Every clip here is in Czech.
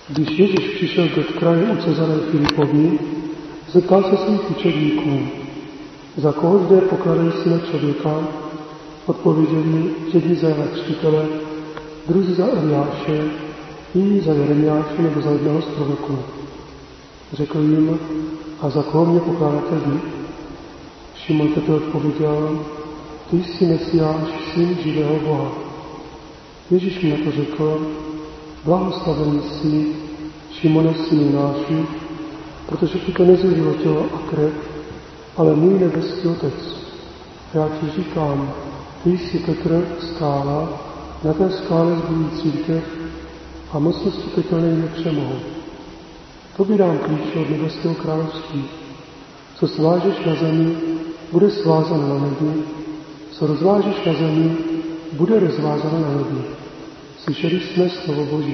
Když Ježíš přišel do kraje u Cezaré Filipovi, zeptal se svých učedníků, za koho zde pokladají Syna člověka? Odpověděli, jedni za Jana Křtitele, druzí za Eliáše, jiní za Jeremiáše nebo za jednoho z proroků. Řekl jim, a za koho mě pokládáte vy? Šimon Petr odpověděl, ty jsi Mesiáš, syn živého Boha. Ježíš mi na to řekl, blahoslavený jsi, Šimone, synu Jonášův, protože ti to nezvěřilo tělo a krev, ale můj nebeský Otec. Já ti říkám, ty jsi Petr, skála, na té skále zbudují církev a mocnosti pekelné nepřemohou. Tobě dám klíče od nebeského království. Co svážeš na zemi, bude svázáno na nebi, co rozvážeš na zemi, bude rozvázáno na nebi. Slyšeli jsme slovo Boží.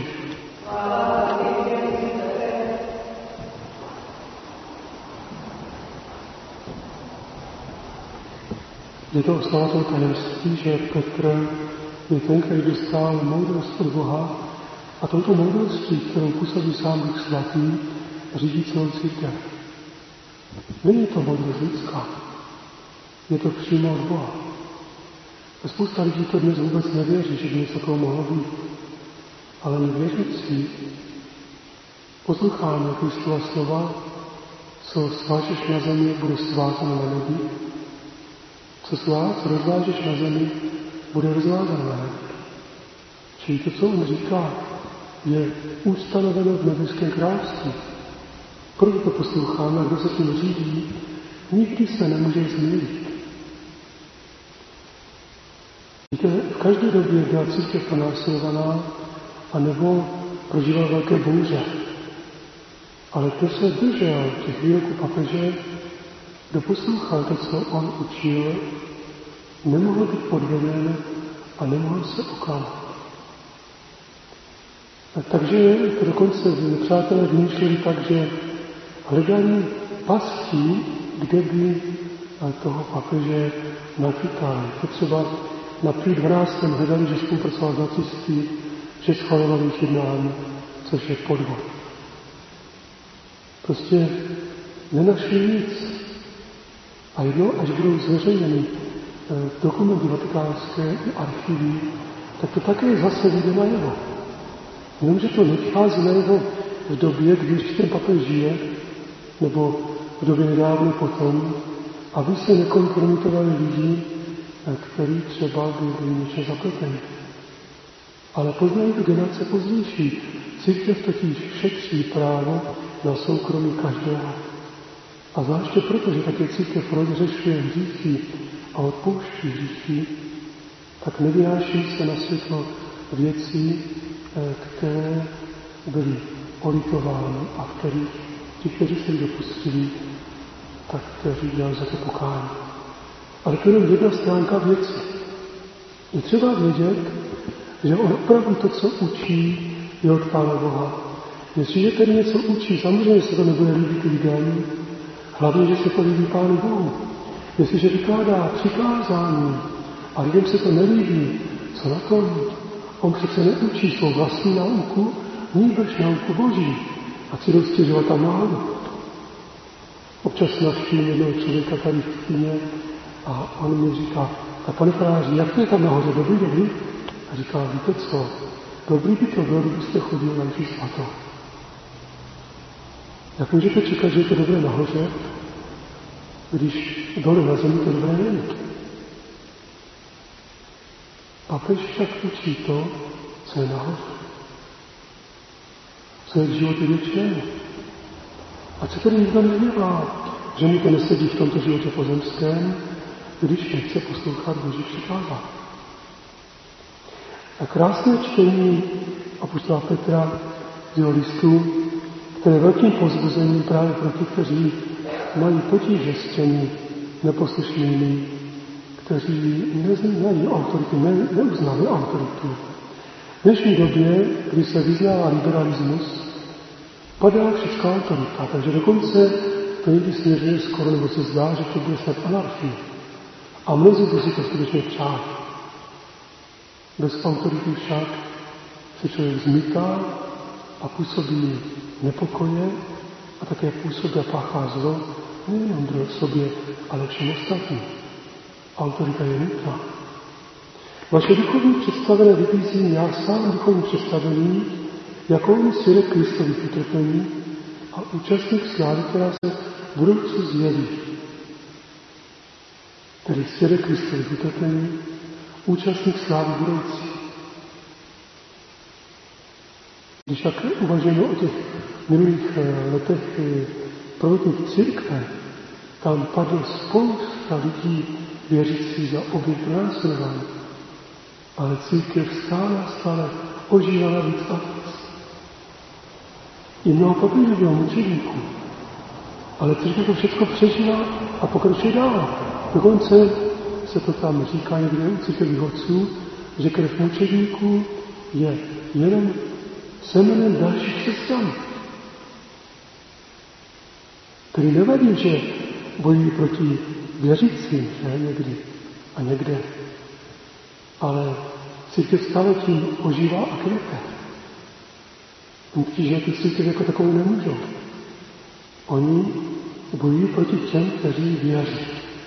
Je to oslava toho tajemství, že Petr je ten, který dostal moudrost od Boha a touto moudrostí, kterou působí sám Duch Svatý, řídí celou církev. Není to moudrost lidská, je to přímo od Boha. A spousta lidí to dnes vůbec nevěří, že by něco toho mohlo být. Ale my věřící posloucháme Kristova slova, co svážeš na zemi, bude svázáno na nebi. Co rozvážeš na zemi, bude rozvázáno na nebi. Čili to, co on říká, je ustanoveno v nebeském království. Proto to posloucháme, a kdo se tím řídí, nikdy se nemůže zmýlit. Víte, v každé době byla církev pronásledovaná anebo prožíval velké bouře. Ale kdo se držel těch výroků papeže, kdo poslouchal to, co on učil, nemohl být podveden a nemohl se oklamat. Takže to dokonce přátelé vymýšleli tak, že hledali pastí, kde by toho papeže nachytali. To třeba na Pí 12. hledali, že spolupracoval s nacisty, že schvalovali jejich jednání, což je podvod. Prostě nenašli nic. A jednou, až budou zveřejněny dokumenty vatikánské i archivy, tak to také zase vyjde najevo. Jenomže to nevychází najevo v době, když ten papež žije, nebo v době nedávno potom, aby se nekompromitovali lidi, který třeba byli něčem zapleteni. Ale poznají to generace pozdější. Církev totiž šetří právo na soukromí každého. A zvláště proto, že také církev rozřešuje hříchy a odpouští hříchy, tak nevynáší se na světlo věcí, které byly olitovány a v kterých ti, kteří se jich dopustili, tak kteří dělali za to pokání. Ale to je jenom jedna stránka věci. Je třeba vědět, že on opravdu to, co učí, je od Pána Boha. Jestliže tedy něco učí, samozřejmě se to nebude líbit lidem, hlavně, že se to líbí Pánu Bohu. Jestliže vykládá přikázání a lidem se to nelíbí, co na tom? On přece neučí svou vlastní nauku, nýbrž nauku Boží. A si dost stěžovat tam náhodu. Občas navštívím jednoho člověka tady v kyně a on mi říká, a pane faráři, jak to je tam nahoře, dobrý? A říká, víte co, dobrý by to bylo, kdybyste chodili na mši svatou. Jak můžete čekat, že je to dobré nahoře, když dole na zemi to dobré není? Papež však učí to, co je nahoře. Co je v životě věčného. A co tedy nikdo nevědá, že mu to nesedí v tomto životě pozemském, když nechce poslouchat Boží přikázání. A krásné čtení apoštola Petra z jeho listu, které je velkým povzbuzením právě pro ty, kteří mají potíže s těmi neposlušnými, kteří neznají autoritu, neuznali autoritu. V dnešní době, kdy se vyznává liberalismus, padá všechna autorita, takže dokonce to někdy směřuje skoro, nebo se zdá, že to bude snad anarchie. A mnozí by si to skutečně přát. Bez autority však se člověk zmítá a a působí nepokoje a také působí a páchá zlo nejenom druhé sobě, ale všem ostatním. Autorita je nutná. Vaše duchovní představené vybízím já sám duchovní představení, jako on svědek Kristových utrpení a účastník slávy, která se v budoucnu zjeví. Tedy svědek Kristových utrpení, účastník slávy budoucí. Když tak uvažujeme o těch minulých letech prvotních církve, tam padlo spousta lidí věřící za oběť pronásledování. Ale církev stále ožívala víc a víc. I mnoho papíru bylo mučedníků. Ale církev to všechno přežila a pokračuje dál. Dokonce se to tam říká někde u církevních otců, že krev mučedníků je jenom semenem dalších křesťanů. Tedy nevadí, že bojují proti věřícím, že někdy a někde. Ale církev stále tím ožívá a kvete. Že ty církev jako takovou nemůžou. Oni bojují proti těm, kteří věří.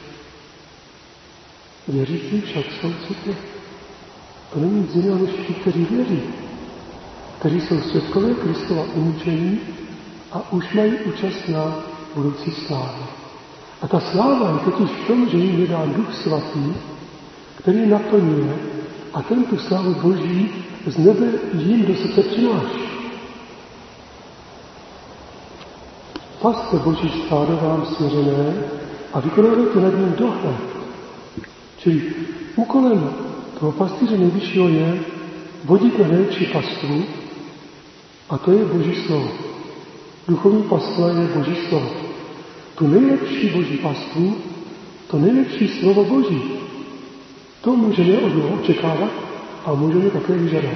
Věřící však jsou církev. To není nic jiného než ti, kteří věří. Kteří jsou svědkové Kristova umučení a už mají účast na budoucí slávě. A ta sláva je totiž v tom, že jim je dán Duch Svatý, který naplňuje a ten tu slávu Boží z nebe jim do srdce přináší. Paste Boží stádo vám svěřené a vykonávajte nad ním dohled. Čili úkolem toho pastýře nejvyššího je vodit na nejlepší pastvu a to je Boží slovo. Duchovní pastva je Boží slovo. Tu nejlepší Boží pastvu, to nejlepší slovo Boží, to můžeme od něho očekávat a můžeme také vyžadovat.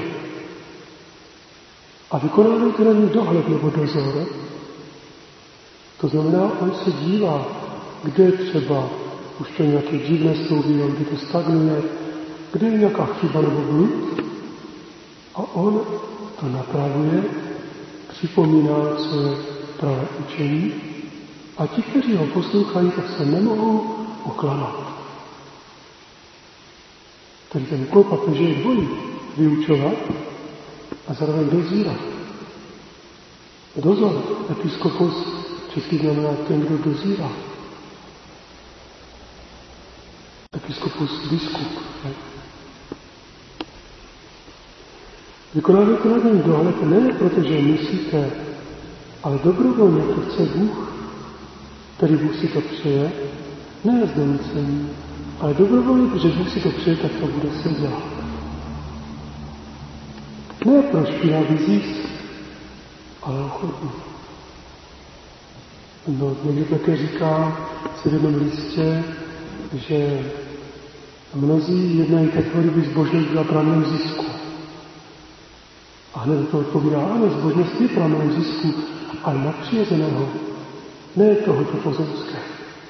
A vykonávajte na ní dohled nebo dozor. To znamená, on se dívá, kde třeba už to nějaké divné sloví, kde to stagnuje, kde je nějaká chyba nebo blud. A on to napravuje, připomíná své pravé učení a ti, kteří ho poslouchají, tak se nemohou oklamat. Tedy ten úkol papeže je dvojí. Vyučovat a zároveň dozírat. Dozor, episkopos, český znamená ten, kdo dozírá. Episkopus, biskup. Vykonáváte nad ním dohled ne protože musíte, ale dobrovolně to chce Bůh, který Bůh si to přeje, ne z donucení, ale dobrovolně, protože Bůh si to přeje, tak to bude se dělat. Ne pro špinavý zisk, ale ochotný. No, někdy také říká v jednom listě, že mnozí jednají takové, kdyby zbožnost byla pramenem zisku. A hned to odpovídá, ano, zbožnost je pramenem zisku, ale nadpřirozeného, ne tohoto pozemského.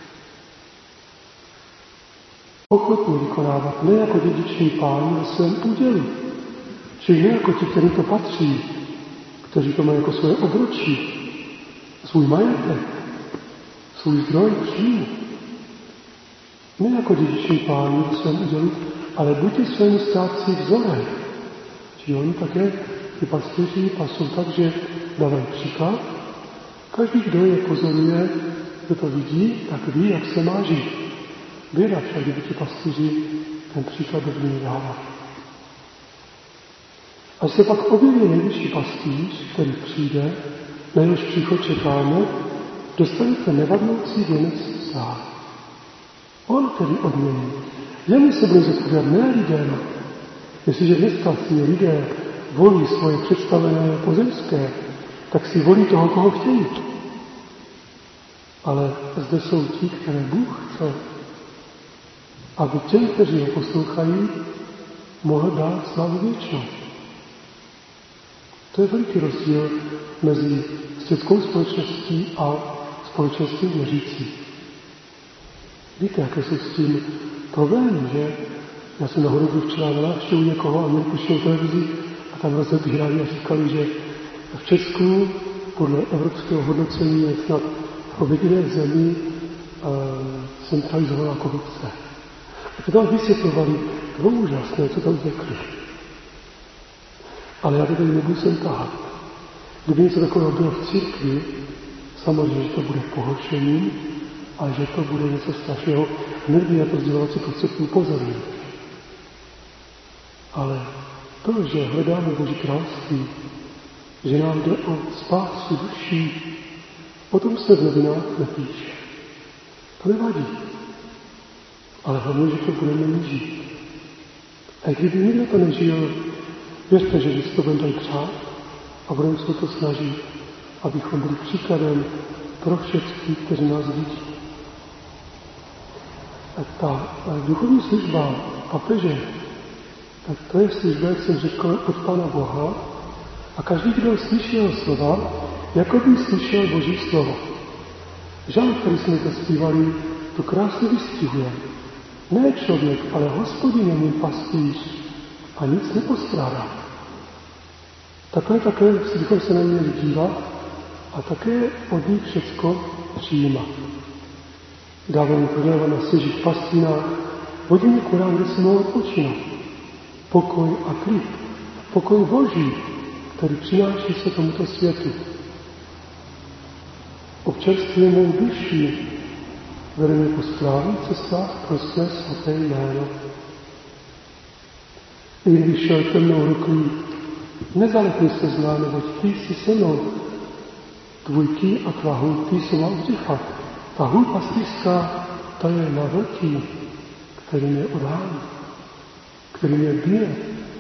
Ochotně vykonávat, ne jako dědičný pán ve svém údělu, čili ne jako ti, kteří to patří, kteří to mají jako svoje obročí, svůj majetek, svůj zdroj příjmu. Ne jako dědičný pán ve svém údělu, ale buďte svému státci vzorem. Čili oni také, ty pastýři, pasou tak, že dávají příklad. Každý, kdo je pozoruje, kdo to vidí, tak ví, jak se má žít. Běda však, kdyby ti pastýři ten příklad dobrý dává. Až se pak objeví nejvyšší pastýř, který přijde, na jehož příchod čekáme, dostanete nevadnoucí věnec slávy. On tedy odmění. Jemu se bude zodpovědat ne lidem. Jestliže dneska si lidé volí svoje představené pozemské, tak si volí toho, koho chtějí. Ale zde jsou ti, které Bůh chce, aby těm, kteří ho poslouchají, mohl dát slávu věčnou. To je veliký rozdíl mezi světskou společností a společností věřící. Víte, jaké jsou s tím problémy, že? Já jsem náhodou byl včera na návštěvu někoho a měl puštěnou televizi a tam rozebírali a říkali, že V Česku podle evropského hodnocení je snad pro jediné zemi centralizovaná korupce. A to tam vysvětlovali, to bylo úžasné, co tam řekli. Ale já to tady nebudu sem tahat. Kdyby něco takového bylo v církvi, samozřejmě, že to bude pohoršením a že to bude něco strašného. Hned by na to sdělovací prostředky upozornit. Ale to, že hledáme Boží království, že nám jde o spásu duší, potom se v novinách nepíše. To nevadí. Ale hlavně, že to budeme my žít. A kdyby nikdo to nežil, věřte, že si to budeme přát a budeme se to snažit, abychom byli příkladem pro všechny, kteří nás vidí. A ta duchovní služba papeže, tak to je služba, jak jsem řekl, od Pána Boha a každý, kdo slyší jeho slova, jako by slyšel Boží slovo. Žalm, který jsme zaspívali, to krásně vystihuje. Ne člověk, ale Hospodin je můj pastýř a nic nepostrádá. Takhle také bychom se na něj dívat a také od ní všecko přijímat. Dává mi prodlévat na svěžích pastvinách, vodí mi kurám, kde se mohou odpočinout. Pokoj a klid, pokoj Boží, který přináší se tomuto světu. Občerstvuje mou duši, vede mě po správných cestách pro své svaté jméno. I když šel temnou rukou, nezalekni se zlá, neboť ty jsi se mnou. Tvůj ký a tvá hůl, ty jsou má udřichat. Ta hůl pastýřská, ta je na vltí, který mě odhání, který mě bije.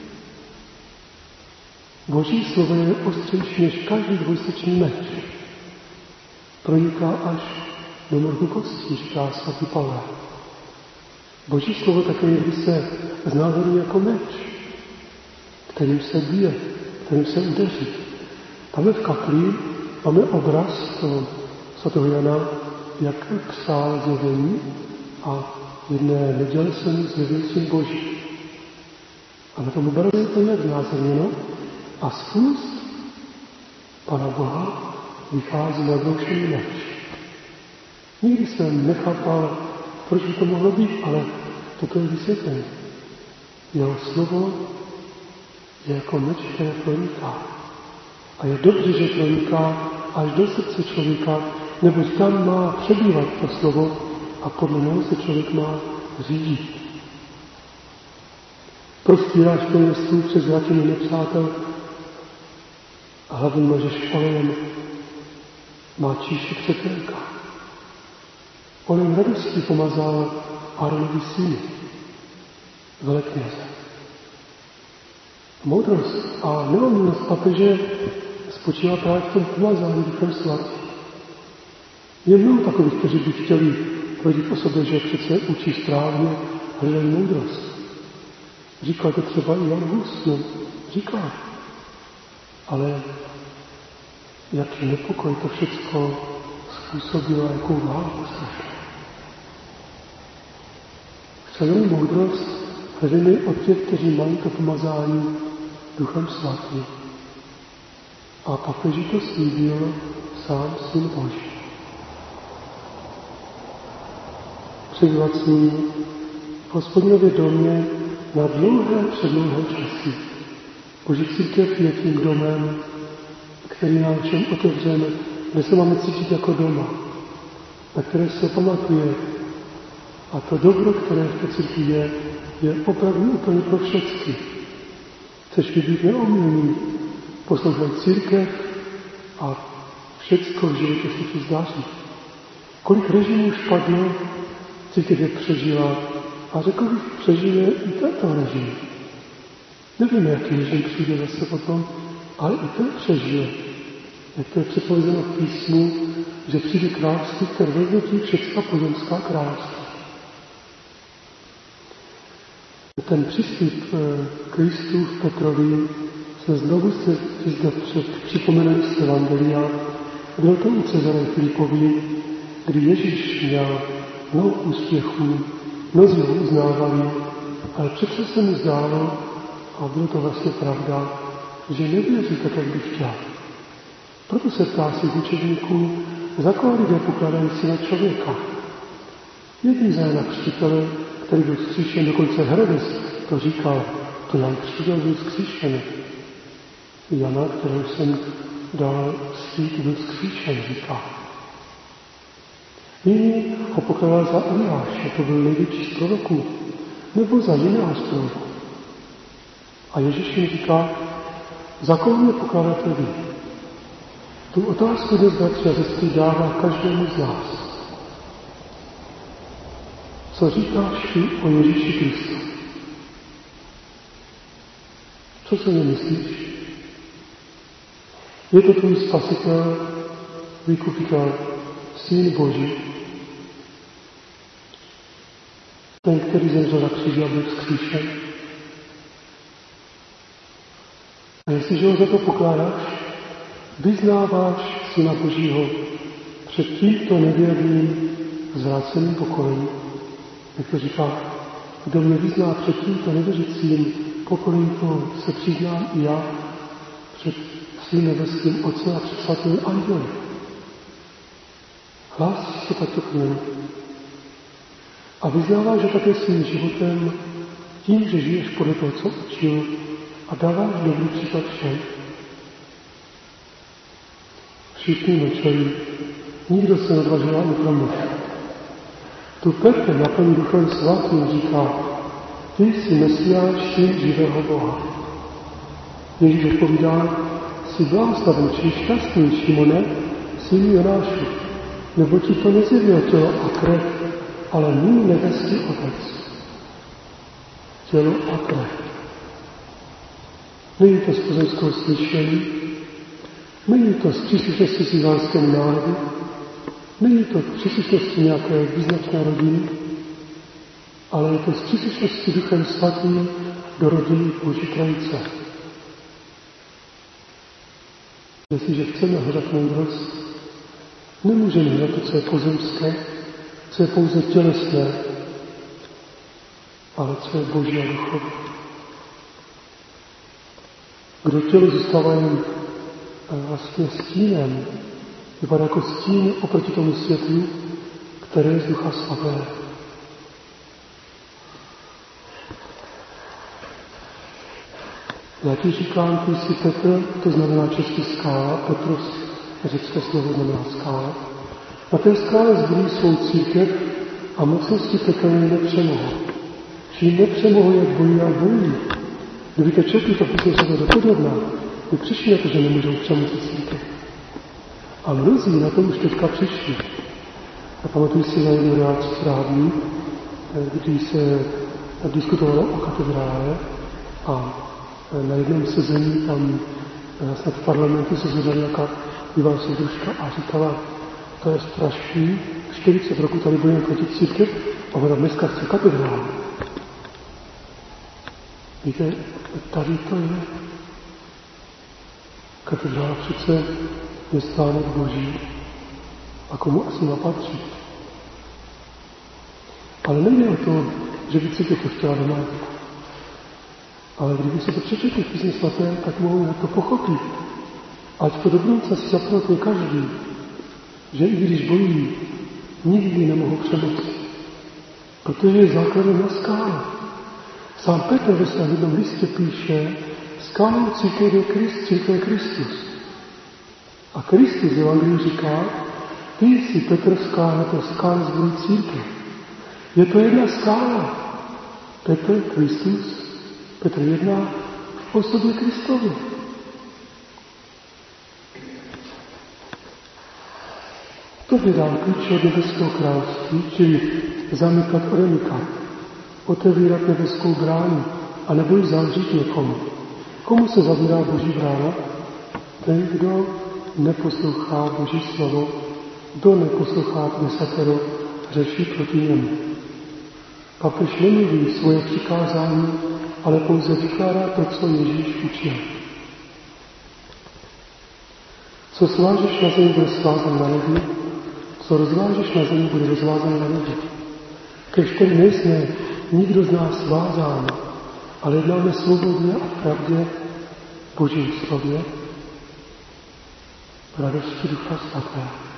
Boží slovo je ostřejší než každý dvojsečný meč. Proniká až do mrku kostí, říká svatý Pavel. Boží slovo také někdy se znázorní jako meč, kterým se bije, kterým se udeří. Tam v kapli máme obraz toho svatého Jana, jak psal zjevení a jedné neděle se mu zjevil Syn Boží. A na tom obrazu je to nějak znázorněno a z úst Pana Boha vychází nadloušený meč. Nikdy jsem nechápal, proč by to mohlo být, ale toto je vysvětlení. Jeho slovo je jako meč, které proniká. A je dobře, že proniká až do srdce člověka, neboť tam má přebývat to slovo a podle něho se člověk má řídit. Prostíráš tajemství přes zlatiny nepřátel a hlavně mažeš olejem má číši přetelka. Olejem radosti pomazal Áronovi syny, velekněze. Moudrost a neomilnost papeže spočívá právě v tom pomazání Duchem Svatým. Je mnoho takových, kteří by chtěli tvrdit o sobě, že přece učí správně, hledají moudrost. Říkal to třeba i Jan Hus, říká. Ale jaký nepokoj to všecko způsobilo, jakou válku strašnou. Chceme moudrost, hledejme od těch, kteří mají to pomazání Duchem Svatým. A papeži to slíbil sám Syn Boží. Přebývat s ním v Hospodinově domě na dlouhé předlouhé časy. Boží církev je tím domem, který nám všem otevřeme, kde se máme cítit jako doma, na které se pamatuje. A to dobro, které v té církvi je opravdu úplně pro všechny. Chceš být neomylný, poslouchej církev a všecko v životě se ti zdaří. Kolik režimů špadlo, církev je přežila a řekl bych, přežije i tento režim. Nevíme, jaký režim přijde zase potom, ale i ten přežije. Jak to je předpovězeno v písmu, že přijde království, které vezmetí všecka pozemská království. Ten přístup Kristův Petrovi se znovu zde připomenuli z Evangelia. Bylo to u Cezare Filipovi, kdy Ježíš měl mnoho úspěchů, mnozí ho uznávali, ale přece se mu zdálo, a bylo to vlastně pravda, že nevěří tak, jak by chtěl. Proto se ptá svých učedníků, za koho lidé pokládají Syna člověka. Jedný za Jana Křtitele, který byl vzkříšen, dokonce Herodes to říkal, to Jan Křtitel byl vzkříšen. Jana, kterého jsem dal svít, byl vzkříšen, říká. Jiný ho pokládal za Eliáše, to byl největší z proroků, nebo za jiného z proroků. A Ježíš jim říká, za koho mě pokládáte vy? Tu otázku dnes, bratři a sestry, dává každému z nás. Co říkáš ty o Ježíši Kristu? Co se mě myslíš? Je to tvůj spasitel, vykupitel, Syn Boží, ten, který zemřel na kříži a byl vzkříšen? A jestliže ho za to pokládáš, vyznáváš Syna Božího před tímto nevěrným zvráceným pokolením. Jak to říká, kdo mě vyzná před tímto nevěřícím pokolením, to se přiznám i já před svým nebeským Otcem a před svatými anděli. Hlásíš se takto k němu. A vyznáváš ho také svým životem tím, že žiješ podle toho, co učil, a dáváš dobrý příklad všem. Všichni mlčeli, nikdo se neodvažoval ani promluvit. Tu Petr naplní Duchem Svatým říká, ty jsi Mesiáš, Syn živého Boha. Ježíš odpovídá, jsi blahoslaven, či šťastný, Šimone, synu Jonášu, nebo ti to nezjevilo tělo a krev, ale můj nebeský Otec. Tělo a krev. Není to z pozemského slyšení, není to z příslušnosti s izraelskému národu, není to z příslušnosti nějaké význačné rodiny, ale je to z příslušnosti Duchem Svatým do rodiny Boží Trojice. Jestliže chceme hledat moudrost, nemůžeme hledat to, co je pozemské, co je pouze tělesné, ale co je Boží a duchovní. Kdo tělo zůstává jen vlastně stínem, vypadá jako stín oproti tomu světlu, které je z Ducha Svatého. Já ti říkám, ty jsi Petr, to znamená český skála, Petros, řecké slovo znamená skála. Na té skále zbudují svou církev a mocnosti pekelné nepřemohou. Čím nepřemohou, jak bojují a bojují. Kdybyste četli, to písmo se to dopodobná, by přišli na to, že nemůžou přemoci církev. A mnozí na to už teďka přišli. A pamatuju si na jednu reakci správní, kdy se diskutovalo o katedrále a na jednom sezení tam snad v parlamentu se zvedala nějaká bývalá soudružka a říkala, to je strašný, 40 roků tady budeme proti církev a ona dneska chce katedrálu. Víte, tady to je. Katedrála přece je stánek Boží a komu asi napatří. Ale nejde o to, že by církev to chtěla doma. Ale kdyby se to přečetli v Písmu svaté, tak mohou to pochopit. Ať to do budoucna si zapamatuje každý, že i když bojují, nikdy nemohou přemoci. Protože je základem na skále. Sám Petr ve svém jednom listě píše, skálou církev je Kristus. A Kristus v Evangeliu říká, ty jsi Petr skála, to skála zbudují církev. Je to jedna skála. Petr, Kristus, Petr jedná v osobě Kristovi. Tobě dám klíče od nebeského království, čili zamykat, odemykat, otevírat nebeskou bránu a nebo ji zavřít někomu. Komu se zavírá Boží brána? Ten, kdo neposlouchá Boží slovo, kdo neposlouchá desatero, řeší proti němu. Papež nemluví svoje přikázání, ale pouze vykládá to, co Ježíš učil. Co svážeš na zemi, bude svázán na nebi, co rozvážeš na zemi, bude rozvázán na nebi. Kež tedy nejsme nikdo z nás svázán, ale jednáme svobodně a v pravdě Božím slově. v radosti Ducha Svatého.